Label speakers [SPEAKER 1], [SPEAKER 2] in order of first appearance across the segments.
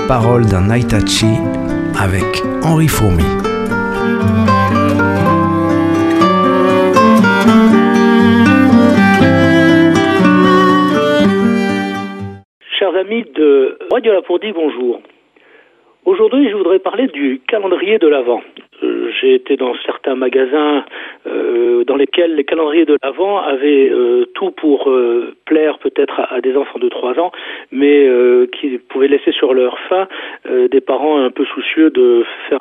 [SPEAKER 1] Paroles d'un Aitachi avec Henri Fourmy.
[SPEAKER 2] Chers amis de Radio Lapourdie, bonjour. Aujourd'hui, je voudrais parler du calendrier de l'Avent. J'ai été dans certains magasins dans lesquels les calendriers de l'Avent avaient tout pour plaire peut-être à des enfants de 3 ans, mais qui pouvaient laisser sur leur faim des parents un peu soucieux de faire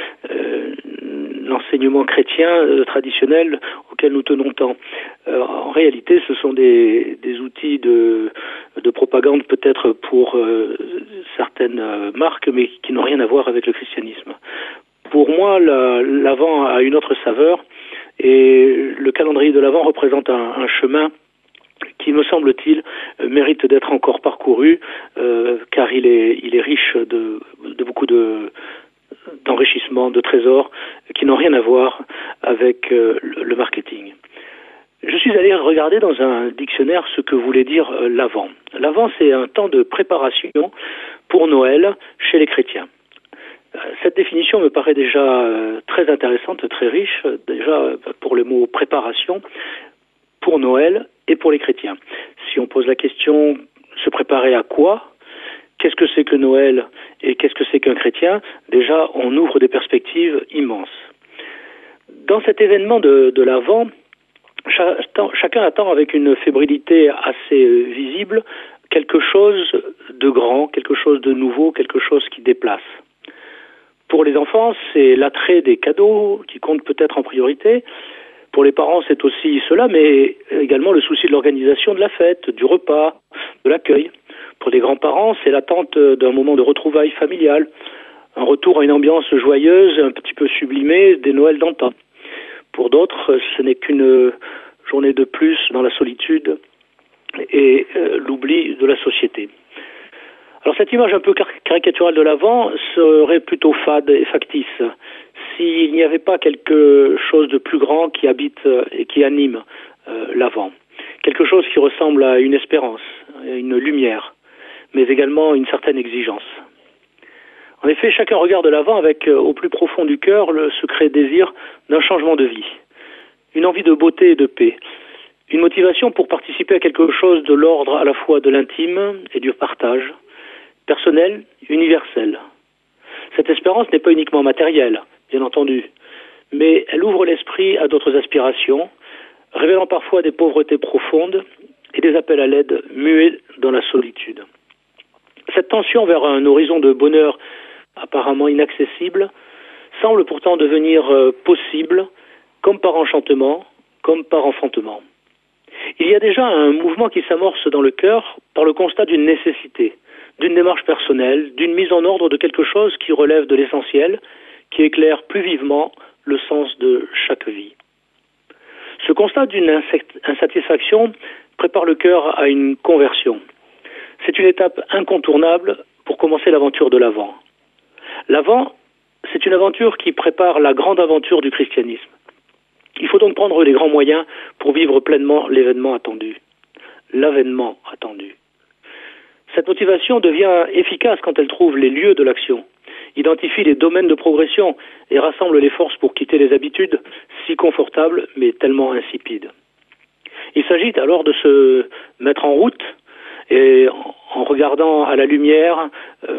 [SPEAKER 2] l'enseignement chrétien traditionnel auquel nous tenons tant. En réalité, ce sont des outils de propagande peut-être pour certaines marques, mais qui n'ont rien à voir avec le christianisme. Pour moi, l'Avent a une autre saveur, et le calendrier de l'Avent représente un chemin qui, me semble-t-il, mérite d'être encore parcouru, car il est riche de beaucoup d'enrichissement, de trésors, qui n'ont rien à voir avec le marketing. Je suis allé regarder dans un dictionnaire ce que voulait dire l'Avent. L'Avent, c'est un temps de préparation pour Noël chez les chrétiens. Cette définition me paraît déjà très intéressante, très riche, déjà pour le mot préparation, pour Noël et pour les chrétiens. Si on pose la question, se préparer à quoi ? Qu'est-ce que c'est que Noël et qu'est-ce que c'est qu'un chrétien ? Déjà, on ouvre des perspectives immenses. Dans cet événement de l'Avent, chacun attend avec une fébrilité assez visible quelque chose de grand, quelque chose de nouveau, quelque chose qui déplace. Pour les enfants, c'est l'attrait des cadeaux qui compte peut-être en priorité. Pour les parents, c'est aussi cela, mais également le souci de l'organisation de la fête, du repas, de l'accueil. Pour les grands-parents, c'est l'attente d'un moment de retrouvailles familiales, un retour à une ambiance joyeuse, un petit peu sublimée des Noëls d'antan. Pour d'autres, ce n'est qu'une journée de plus dans la solitude et l'oubli de la société. Alors cette image un peu caricaturale de l'Avent serait plutôt fade et factice s'il n'y avait pas quelque chose de plus grand qui habite et qui anime l'Avent. Quelque chose qui ressemble à une espérance, à une lumière, mais également une certaine exigence. En effet, chacun regarde l'Avent avec au plus profond du cœur le secret désir d'un changement de vie, une envie de beauté et de paix, une motivation pour participer à quelque chose de l'ordre à la fois de l'intime et du partage, personnel, universel. Cette espérance n'est pas uniquement matérielle, bien entendu, mais elle ouvre l'esprit à d'autres aspirations, révélant parfois des pauvretés profondes et des appels à l'aide muets dans la solitude. Cette tension vers un horizon de bonheur apparemment inaccessible semble pourtant devenir possible, comme par enchantement, comme par enfantement. Il y a déjà un mouvement qui s'amorce dans le cœur par le constat d'une nécessité, d'une démarche personnelle, d'une mise en ordre de quelque chose qui relève de l'essentiel, qui éclaire plus vivement le sens de chaque vie. Ce constat d'une insatisfaction prépare le cœur à une conversion. C'est une étape incontournable pour commencer l'aventure de l'Avent. L'Avent, c'est une aventure qui prépare la grande aventure du christianisme. Il faut donc prendre les grands moyens pour vivre pleinement l'événement attendu, l'avènement attendu. Cette motivation devient efficace quand elle trouve les lieux de l'action, identifie les domaines de progression et rassemble les forces pour quitter les habitudes si confortables mais tellement insipides. Il s'agit alors de se mettre en route et en regardant à la lumière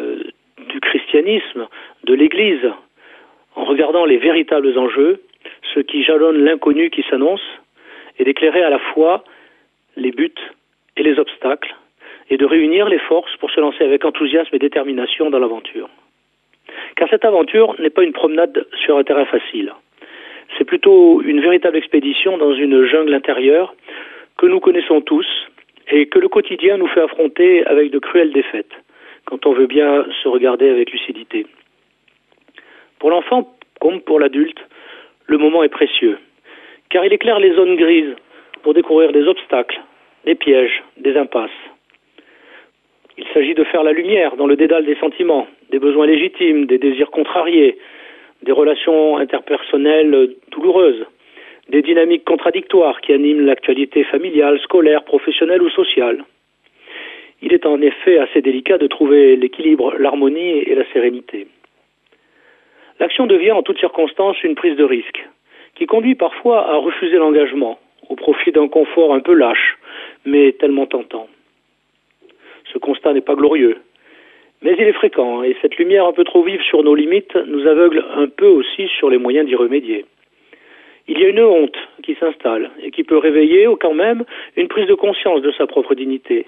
[SPEAKER 2] du christianisme, de l'Église, en regardant les véritables enjeux, ceux qui jalonnent l'inconnu qui s'annonce, et d'éclairer à la fois les buts et les obstacles, et de réunir les forces pour se lancer avec enthousiasme et détermination dans l'aventure. Car cette aventure n'est pas une promenade sur un terrain facile. C'est plutôt une véritable expédition dans une jungle intérieure que nous connaissons tous et que le quotidien nous fait affronter avec de cruelles défaites, quand on veut bien se regarder avec lucidité. Pour l'enfant, comme pour l'adulte, le moment est précieux, car il éclaire les zones grises pour découvrir des obstacles, des pièges, des impasses. Il s'agit de faire la lumière dans le dédale des sentiments, des besoins légitimes, des désirs contrariés, des relations interpersonnelles douloureuses, des dynamiques contradictoires qui animent l'actualité familiale, scolaire, professionnelle ou sociale. Il est en effet assez délicat de trouver l'équilibre, l'harmonie et la sérénité. L'action devient en toutes circonstances une prise de risque, qui conduit parfois à refuser l'engagement, au profit d'un confort un peu lâche, mais tellement tentant. Ce constat n'est pas glorieux, mais il est fréquent, et cette lumière un peu trop vive sur nos limites nous aveugle un peu aussi sur les moyens d'y remédier. Il y a une honte qui s'installe, et qui peut réveiller quand même une prise de conscience de sa propre dignité.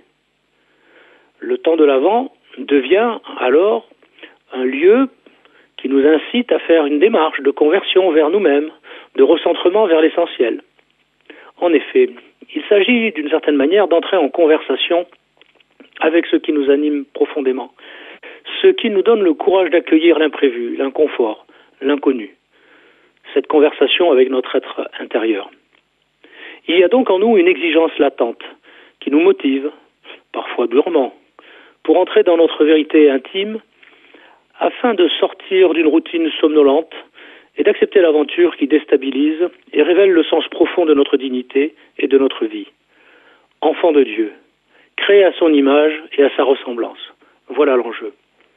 [SPEAKER 2] Le temps de l'Avent devient alors un lieu qui nous incite à faire une démarche de conversion vers nous-mêmes, de recentrement vers l'essentiel. En effet, il s'agit d'une certaine manière d'entrer en conversation avec ce qui nous anime profondément, ce qui nous donne le courage d'accueillir l'imprévu, l'inconfort, l'inconnu. Cette conversation avec notre être intérieur. Il y a donc en nous une exigence latente qui nous motive, parfois durement, pour entrer dans notre vérité intime afin de sortir d'une routine somnolente et d'accepter l'aventure qui déstabilise et révèle le sens profond de notre dignité et de notre vie. Enfant de Dieu, créé à son image et à sa ressemblance. Voilà l'enjeu.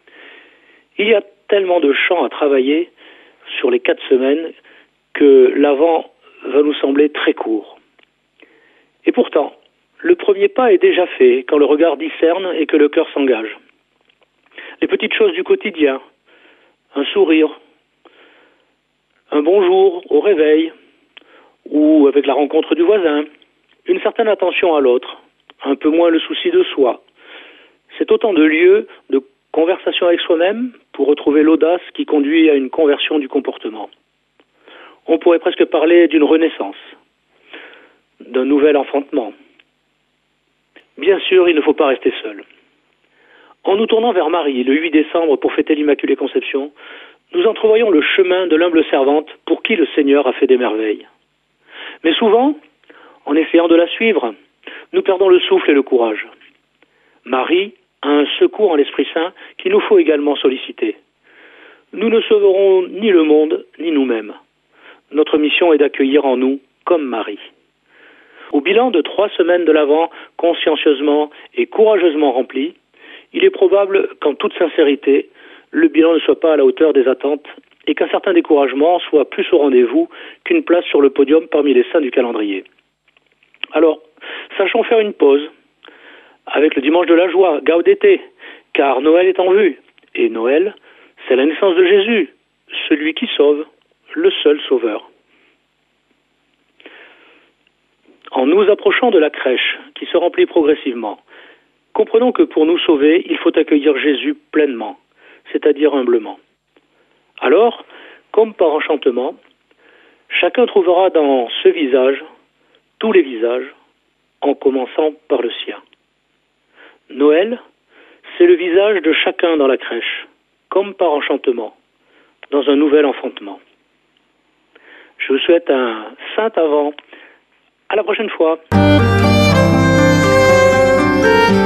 [SPEAKER 2] Il y a tellement de champs à travailler sur les 4 semaines que l'Avent va nous sembler très court. Et pourtant, le premier pas est déjà fait quand le regard discerne et que le cœur s'engage. Les petites choses du quotidien, un sourire, un bonjour au réveil ou avec la rencontre du voisin, une certaine attention à l'autre, un peu moins le souci de soi. C'est autant de lieux de conversation avec soi-même pour retrouver l'audace qui conduit à une conversion du comportement. On pourrait presque parler d'une renaissance, d'un nouvel enfantement. Bien sûr, il ne faut pas rester seul. En nous tournant vers Marie, le 8 décembre, pour fêter l'Immaculée Conception, nous entrevoyons le chemin de l'humble servante pour qui le Seigneur a fait des merveilles. Mais souvent, en essayant de la suivre, nous perdons le souffle et le courage. Marie a un secours en l'Esprit Saint qu'il nous faut également solliciter. Nous ne sauverons ni le monde, ni nous-mêmes. Notre mission est d'accueillir en nous comme Marie. Au bilan de 3 semaines de l'Avent, consciencieusement et courageusement rempli, il est probable qu'en toute sincérité, le bilan ne soit pas à la hauteur des attentes et qu'un certain découragement soit plus au rendez-vous qu'une place sur le podium parmi les saints du calendrier. Alors, sachons faire une pause avec le dimanche de la joie, Gaudete, car Noël est en vue. Et Noël, c'est la naissance de Jésus, celui qui sauve, le seul sauveur. En nous approchant de la crèche qui se remplit progressivement, comprenons que pour nous sauver, il faut accueillir Jésus pleinement, c'est-à-dire humblement. Alors, comme par enchantement, chacun trouvera dans ce visage tous les visages, en commençant par le sien. Noël, c'est le visage de chacun dans la crèche, comme par enchantement, dans un nouvel enfantement. Je vous souhaite un saint Avent. À la prochaine fois.